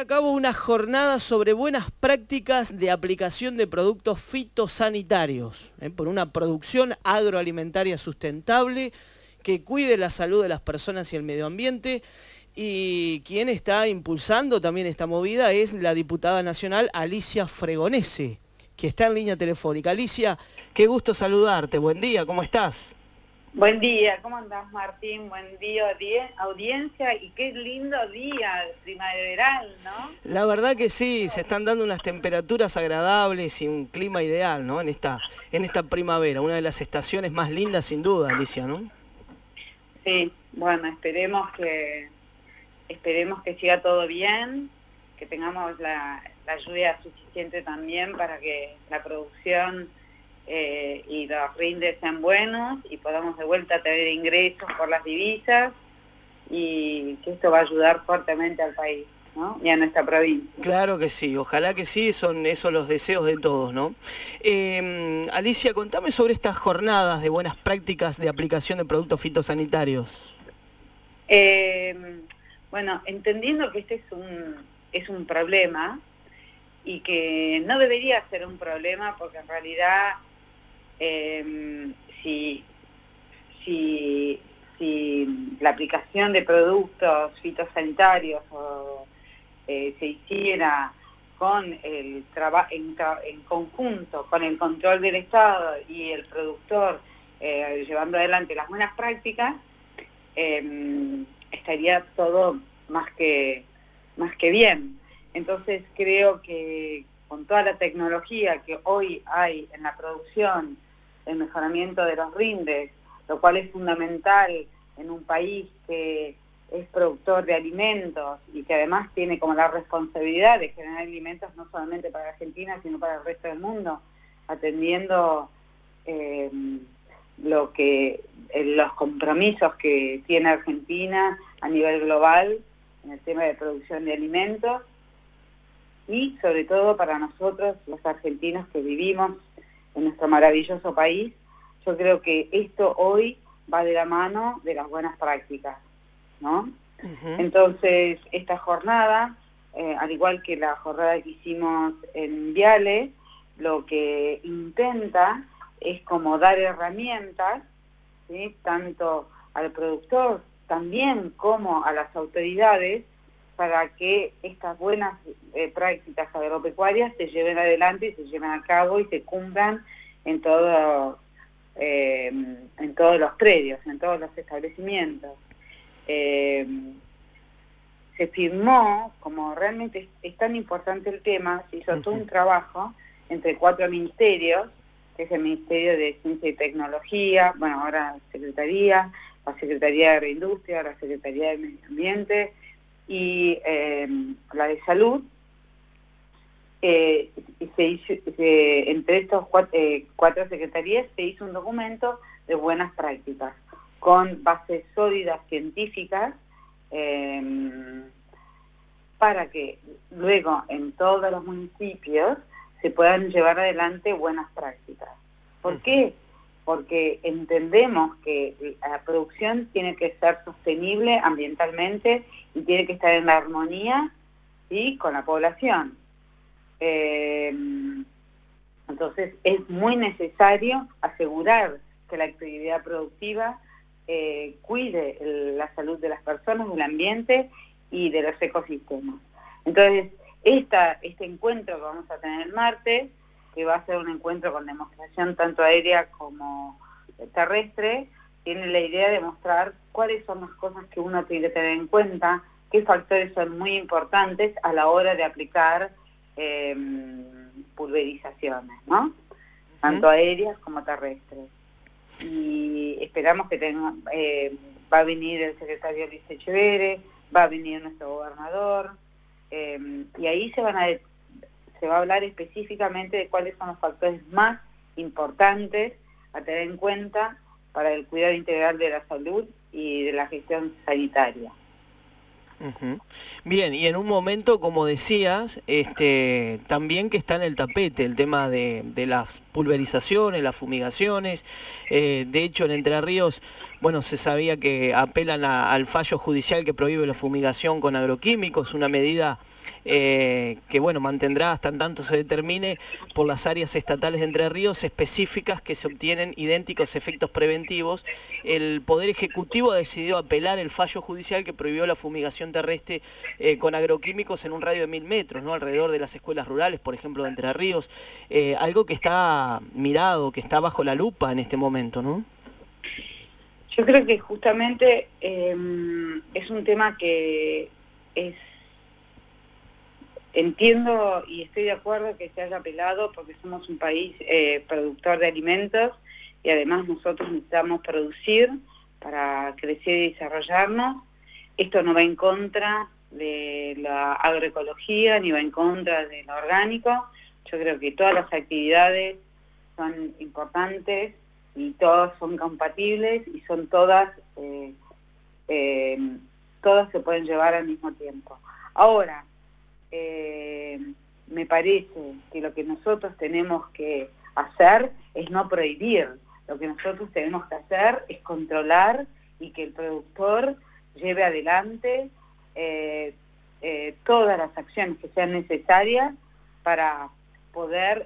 a cabo una jornada sobre buenas prácticas de aplicación de productos fitosanitarios, por una producción agroalimentaria sustentable que cuide la salud de las personas y el medio ambiente. Y quien está impulsando también esta movida es la diputada nacional Alicia Fregonese, que está en línea telefónica. Alicia, qué gusto saludarte. Buen día, ¿cómo estás? Buen día, ¿cómo andás, Martín? Buen día, audiencia, y qué lindo día primaveral, ¿no? La verdad que sí, se están dando unas temperaturas agradables y un clima ideal, ¿no? En esta primavera, una de las estaciones más lindas sin duda, Alicia, ¿no? Sí, bueno, esperemos que siga todo bien, que tengamos la lluvia suficiente también para que la producción y los rindes sean buenos y podamos de vuelta tener ingresos por las divisas, y que esto va a ayudar fuertemente al país, ¿no? Y a nuestra provincia. Claro que sí, ojalá que sí, son esos los deseos de todos, ¿no? Alicia, contame sobre estas jornadas de buenas prácticas de aplicación de productos fitosanitarios. Bueno, entendiendo que este es un problema y que no debería ser un problema, porque en realidad si la aplicación de productos fitosanitarios se hiciera con el en conjunto con el control del Estado y el productor llevando adelante las buenas prácticas, estaría todo más que bien. Entonces creo que con toda la tecnología que hoy hay en la producción, el mejoramiento de los rindes, lo cual es fundamental en un país que es productor de alimentos y que además tiene como la responsabilidad de generar alimentos no solamente para Argentina, sino para el resto del mundo, atendiendo los compromisos que tiene Argentina a nivel global en el tema de producción de alimentos, y sobre todo para nosotros los argentinos que vivimos en nuestro maravilloso país. Yo creo que esto hoy va de la mano de las buenas prácticas, ¿no? Uh-huh. Entonces, esta jornada, al igual que la jornada que hicimos en Viale, lo que intenta es como dar herramientas, ¿sí?, tanto al productor también como a las autoridades, para que estas buenas prácticas agropecuarias se lleven adelante y se lleven a cabo y se cumplan en todos los predios, en todos los establecimientos. Se firmó, como realmente es tan importante el tema, se hizo todo un trabajo entre 4 ministerios, que es el Ministerio de Ciencia y Tecnología, bueno, ahora la Secretaría de Agroindustria, la Secretaría de Medio Ambiente y la de Salud. Entre estos 4 secretarías se hizo un documento de buenas prácticas con bases sólidas científicas, para que luego en todos los municipios se puedan llevar adelante buenas prácticas. ¿Por qué? Porque entendemos que la producción tiene que ser sostenible ambientalmente y tiene que estar en la armonía, ¿sí?, con la población. Entonces es muy necesario asegurar que la actividad productiva cuide la salud de las personas, del ambiente y de los ecosistemas. Entonces este encuentro que vamos a tener el martes, que va a ser un encuentro con demostración tanto aérea como terrestre, tiene la idea de mostrar cuáles son las cosas que uno tiene que tener en cuenta, qué factores son muy importantes a la hora de aplicar pulverizaciones, ¿no? Tanto aéreas como terrestres. Y esperamos que va a venir el secretario Luis Echeverre, va a venir nuestro gobernador, y ahí se va a hablar específicamente de cuáles son los factores más importantes a tener en cuenta para el cuidado integral de la salud y de la gestión sanitaria. Bien, y en un momento, como decías, también que está en el tapete el tema de las pulverizaciones, las fumigaciones. De hecho, en Entre Ríos, bueno, se sabía que apelan al fallo judicial que prohíbe la fumigación con agroquímicos, una medida que bueno, mantendrá hasta en tanto se determine por las áreas estatales de Entre Ríos específicas que se obtienen idénticos efectos preventivos. El Poder Ejecutivo ha decidido apelar el fallo judicial que prohibió la fumigación terrestre con agroquímicos en un radio de 1000 metros, ¿no? Alrededor de las escuelas rurales, por ejemplo, de Entre Ríos. Algo que está mirado, que está bajo la lupa en este momento, ¿no? Yo creo que justamente es un tema que entiendo y estoy de acuerdo que se haya apelado porque somos un país productor de alimentos y además nosotros necesitamos producir para crecer y desarrollarnos. Esto no va en contra de la agroecología ni va en contra de lo orgánico. Yo creo que todas las actividades son importantes y todas son compatibles y son todas se pueden llevar al mismo tiempo. Ahora, me parece que lo que nosotros tenemos que hacer es no prohibir, lo que nosotros tenemos que hacer es controlar y que el productor lleve adelante todas las acciones que sean necesarias para poder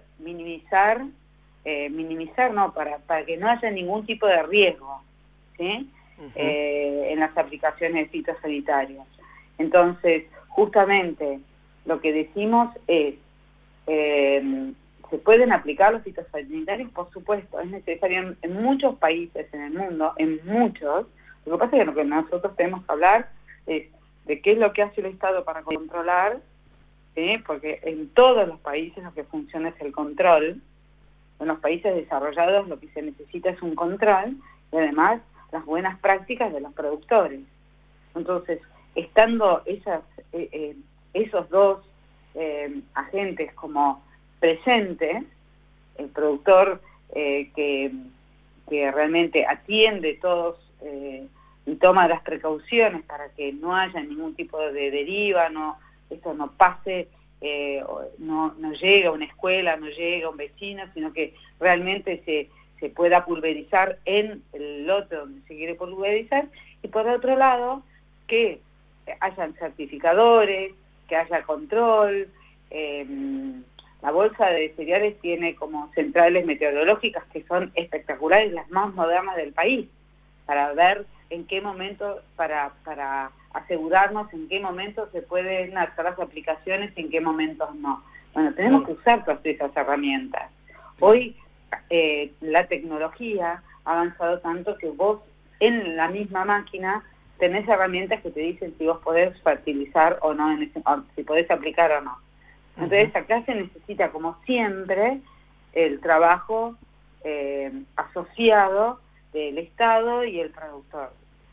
para que no haya ningún tipo de riesgo, ¿sí? En las aplicaciones fitosanitarias. Entonces, justamente lo que decimos es, ¿se pueden aplicar los fitosanitarios? Por supuesto, es necesario en muchos países en el mundo, en muchos. Lo que pasa es que lo que nosotros tenemos que hablar es de qué es lo que hace el Estado para controlar, ¿sí? Porque en todos los países lo que funciona es el control. En los países desarrollados lo que se necesita es un control y además las buenas prácticas de los productores. Entonces, estando esos dos agentes como presentes, el productor que realmente atiende todos y toma las precauciones para que no haya ningún tipo de deriva, esto no pase, no llega a una escuela, no llega a un vecino, sino que realmente se pueda pulverizar en el lote donde se quiere pulverizar, y por otro lado, que hayan certificadores, que haya control. La bolsa de cereales tiene como centrales meteorológicas que son espectaculares, las más modernas del país, para ver en qué momento, para asegurarnos en qué momento se pueden hacer las aplicaciones y en qué momentos no. Bueno, tenemos que usar todas esas herramientas. Hoy la tecnología ha avanzado tanto que vos en la misma máquina tenés herramientas que te dicen si vos podés fertilizar o no, si podés aplicar o no. Entonces acá se necesita, como siempre, el trabajo asociado del Estado y el productor.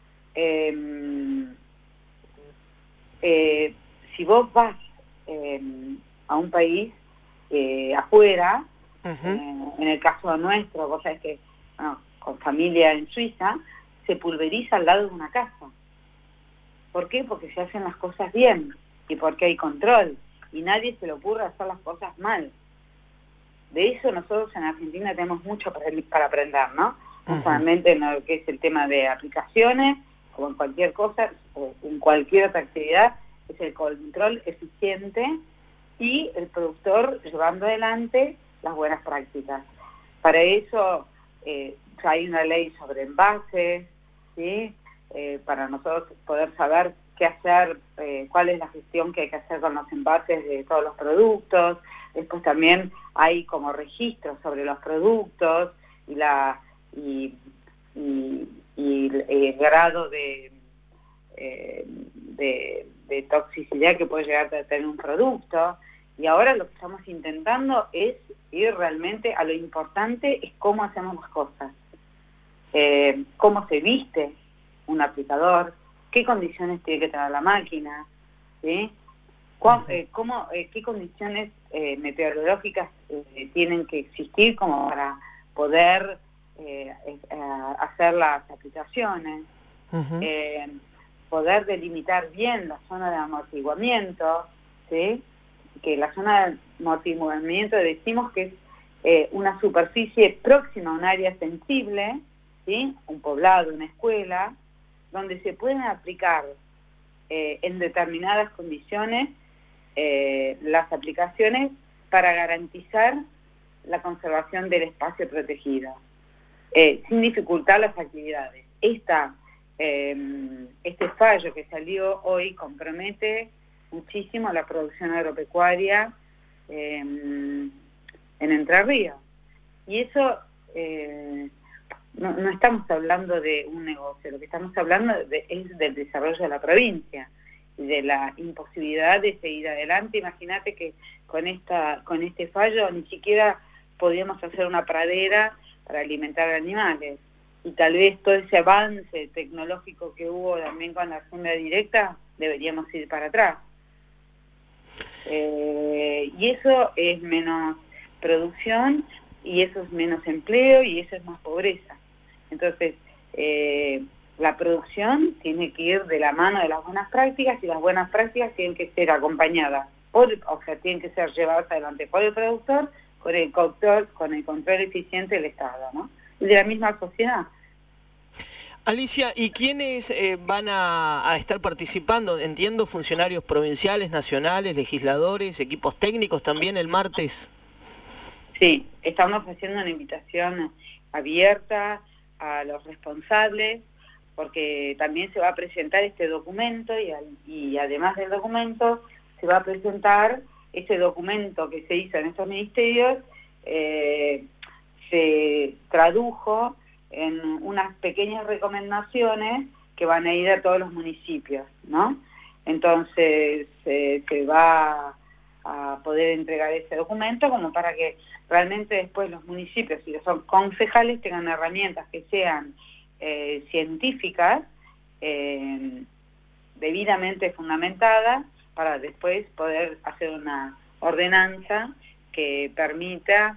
Si vos vas a un país afuera, en el caso nuestro, vos sabés que con familia en Suiza, se pulveriza al lado de una casa. ¿Por qué? Porque se hacen las cosas bien y porque hay control y nadie se le ocurre hacer las cosas mal. De eso nosotros en Argentina tenemos mucho para aprender, ¿no? No solamente en lo que es el tema de aplicaciones, como en cualquier cosa, o en cualquier otra actividad, es el control eficiente y el productor llevando adelante las buenas prácticas. Para eso ya hay una ley sobre envases, ¿sí? Para nosotros poder saber qué hacer, cuál es la gestión que hay que hacer con los envases de todos los productos. Después también hay como registros sobre los productos y el grado de toxicidad que puede llegar a tener un producto. Y ahora lo que estamos intentando es ir realmente a lo importante, es cómo hacemos las cosas. Cómo se viste un aplicador, qué condiciones tiene que tener la máquina, ¿sí? ¿Qué condiciones meteorológicas tienen que existir como para poder hacer las aplicaciones, poder delimitar bien la zona de amortiguamiento, ¿sí? Que la zona de amortiguamiento decimos que es una superficie próxima a un área sensible, ¿sí? Un poblado, una escuela, donde se pueden aplicar en determinadas condiciones las aplicaciones para garantizar la conservación del espacio protegido, sin dificultar las actividades. Este fallo que salió hoy compromete muchísimo la producción agropecuaria en Entre Ríos. Y eso, no estamos hablando de un negocio, lo que estamos hablando es del desarrollo de la provincia y de la imposibilidad de seguir adelante. Imagínate que con este fallo ni siquiera podíamos hacer una pradera para alimentar animales. Y tal vez todo ese avance tecnológico que hubo también con la siembra directa, deberíamos ir para atrás. Y eso es menos producción, y eso es menos empleo, y eso es más pobreza. Entonces, la producción tiene que ir de la mano de las buenas prácticas, y las buenas prácticas tienen que ser acompañadas, tienen que ser llevadas adelante por el productor, con el control eficiente del Estado, ¿no? Y de la misma sociedad. Alicia, ¿y quiénes van a estar participando? Entiendo, funcionarios provinciales, nacionales, legisladores, equipos técnicos también el martes. Sí, estamos haciendo una invitación abierta a los responsables, porque también se va a presentar este documento y además del documento se va a presentar ese documento que se hizo en estos ministerios, se tradujo en unas pequeñas recomendaciones que van a ir a todos los municipios, ¿no? Entonces se va a poder entregar ese documento como para que realmente después los municipios, si son concejales, tengan herramientas que sean científicas, debidamente fundamentadas, para después poder hacer una ordenanza que permita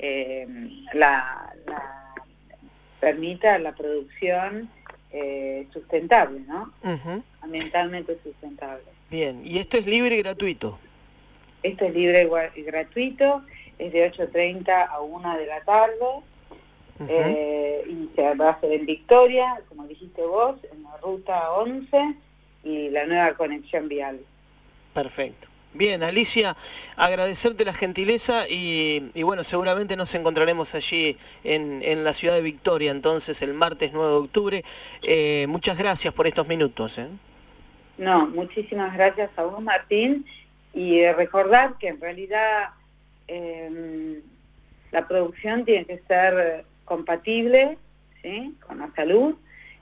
la producción sustentable, ¿no? Ambientalmente sustentable. Bien, ¿y esto es libre y gratuito? Esto es libre y gratuito, es de 8:30 a 1 de la tarde, y se va a hacer en Victoria, como dijiste vos, en la ruta 11 y la nueva conexión vial. Perfecto. Bien, Alicia, agradecerte la gentileza y bueno, seguramente nos encontraremos allí en la ciudad de Victoria, entonces el martes 9 de octubre. Muchas gracias por estos minutos. No, muchísimas gracias a vos, Martín, y recordar que en realidad la producción tiene que ser compatible, ¿sí?, con la salud,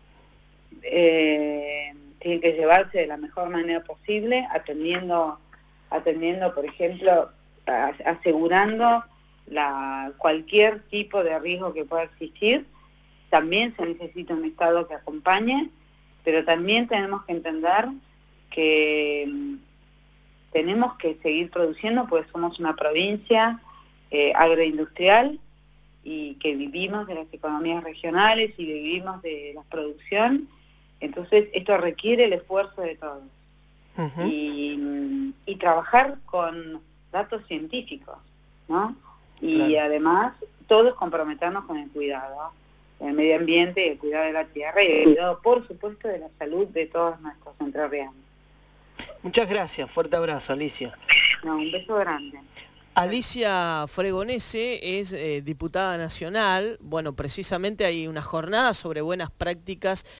tiene que llevarse de la mejor manera posible, atendiendo, por ejemplo, asegurando cualquier tipo de riesgo que pueda existir. También se necesita un Estado que acompañe, pero también tenemos que entender que tenemos que seguir produciendo, porque somos una provincia agroindustrial y que vivimos de las economías regionales y vivimos de la producción. Entonces esto requiere el esfuerzo de todos. Y trabajar con datos científicos, ¿no? Y además todos comprometernos con el cuidado del medio ambiente, el cuidado de la tierra y el cuidado, por supuesto, de la salud de todos nuestros entrerrianos. Muchas gracias, fuerte abrazo, Alicia. No, un beso grande. Alicia Fregonese es diputada nacional. Bueno, precisamente hay una jornada sobre buenas prácticas